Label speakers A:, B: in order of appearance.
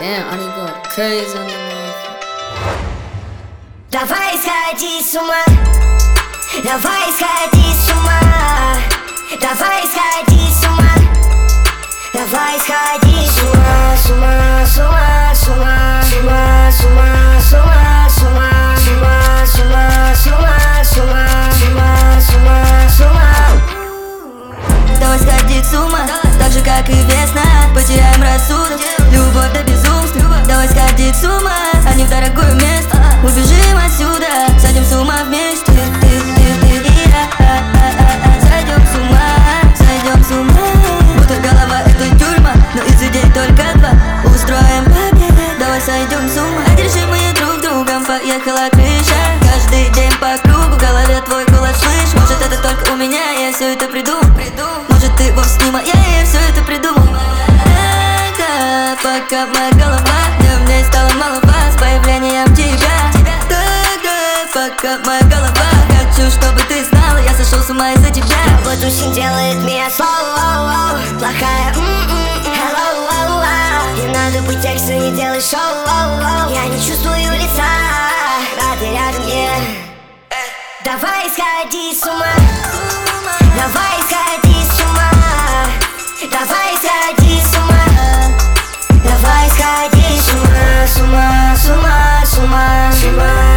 A: Damn, I need to go crazy on them motherfuckers.
B: Давай сходи с ума, давай сходи с ума, давай сходи с ума, давай сходи с ума, с ума, с ума, с ума, с ума, с ума, с ума, с ума, с ума, с ума, с ума, с ума, с ума, с ума.
C: Давай сходить с ума, так же как и весна. Потеряем рассудок, любовь до безумства. Давай сходить с ума, а не в дорогое место. Убежим отсюда, сойдем с ума вместе. Ты и я. Сойдем с ума, сойдем с ума. Будто голова это тюрьма, но из идей только два. Устроим победу, давай сойдем с ума. Одержимые друг другом, поехала крыша. Каждый день по кругу, в голове твой голос слышь. Может это только у меня, я все это придумал. Может ты вовсе не моя, я все это придумал. Пока моя голова, мне в ней стало малова с появлением тебя. Пока моя голова, хочу, чтобы ты знала, я сошел с ума из-за тебя.
B: Вот очень делает меня слоу, плохая, hello, не надо быть экстра, не делай шоу, я не чувствую лица, а ты рядом, Давай сходи с ума, давай сходи с ума, давай сходи с ума, давай сходи с ума, с ума, с ума, с ума, с ума.